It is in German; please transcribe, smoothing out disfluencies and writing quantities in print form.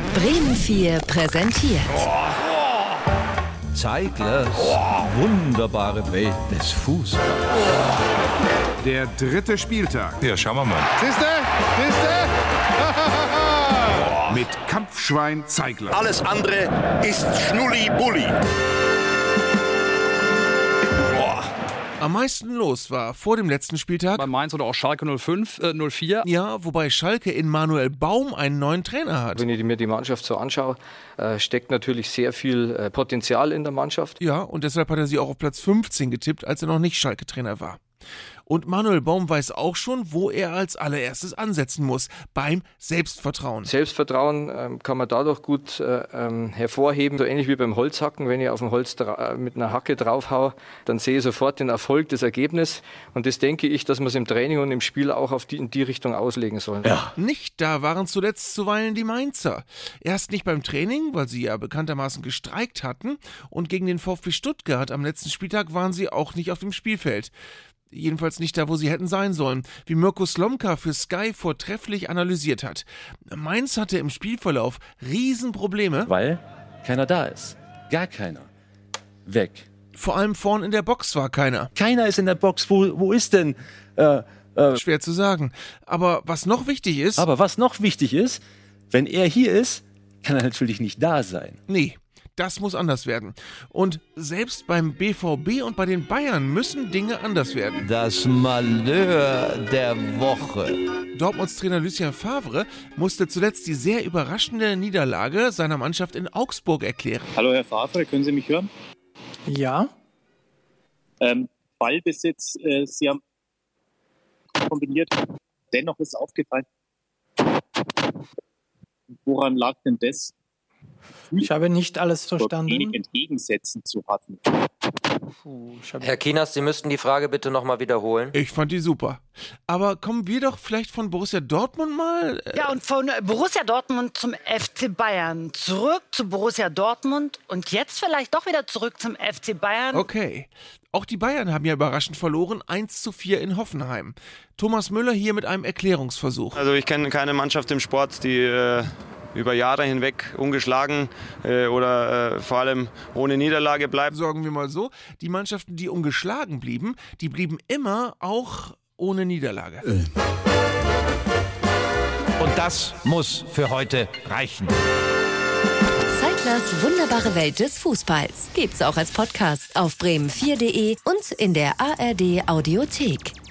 Bremen 4 präsentiert. Zeiglers wunderbare Welt des Fußballs. Der 3. Spieltag. Ja, schauen wir mal. Siehste? Mit Kampfschwein Zeigler. Alles andere ist Schnulli-Bulli. Am meisten los war vor dem letzten Spieltag Bei Mainz oder auch Schalke 04. Ja, wobei Schalke in Manuel Baum einen neuen Trainer hat. Wenn ich mir die Mannschaft so anschaue, steckt natürlich sehr viel Potenzial in der Mannschaft. Ja, und deshalb hat er sie auch auf Platz 15 getippt, als er noch nicht Schalke-Trainer war. Und Manuel Baum weiß auch schon, wo er als allererstes ansetzen muss, beim Selbstvertrauen. Selbstvertrauen kann man dadurch gut hervorheben, so ähnlich wie beim Holzhacken. Wenn ich auf dem Holz mit einer Hacke draufhaue, dann sehe ich sofort den Erfolg, das Ergebnis. Und das denke ich, dass man es im Training und im Spiel auch in die Richtung auslegen soll. Ja. Nicht da waren zuletzt zuweilen die Mainzer. Erst nicht beim Training, weil sie ja bekanntermaßen gestreikt hatten. Und gegen den VfB Stuttgart am letzten Spieltag waren sie auch nicht auf dem Spielfeld. Jedenfalls nicht da, wo sie hätten sein sollen, wie Mirko Slomka für Sky vortrefflich analysiert hat. Mainz hatte im Spielverlauf Riesenprobleme, weil keiner da ist. Gar keiner. Weg. Vor allem vorn in der Box war keiner. Keiner ist in der Box. Wo ist denn? Schwer zu sagen. Aber was noch wichtig ist... wenn er hier ist, kann er natürlich nicht da sein. Nee. Das muss anders werden. Und selbst beim BVB und bei den Bayern müssen Dinge anders werden. Das Malheur der Woche. Dortmunds Trainer Lucien Favre musste zuletzt die sehr überraschende Niederlage seiner Mannschaft in Augsburg erklären. Hallo Herr Favre, können Sie mich hören? Ja. Ballbesitz, Sie haben kombiniert. Dennoch ist aufgefallen. Woran lag denn das? Ich habe nicht alles verstanden. Wenig entgegensetzen zu hatten. Herr Kienast, Sie müssten die Frage bitte nochmal wiederholen. Ich fand die super. Aber kommen wir doch vielleicht von Borussia Dortmund mal... Ja, und von Borussia Dortmund zum FC Bayern. Zurück zu Borussia Dortmund und jetzt vielleicht doch wieder zurück zum FC Bayern. Okay. Auch die Bayern haben ja überraschend verloren, 1:4 in Hoffenheim. Thomas Müller hier mit einem Erklärungsversuch. Also ich kenne keine Mannschaft im Sport, die... über Jahre hinweg ungeschlagen oder vor allem ohne Niederlage bleibt. Sagen wir mal so, die Mannschaften, die ungeschlagen blieben, die blieben immer auch ohne Niederlage. Und das muss für heute reichen. Zeiglers wunderbare Welt des Fußballs gibt's auch als Podcast auf bremen4.de und in der ARD Audiothek.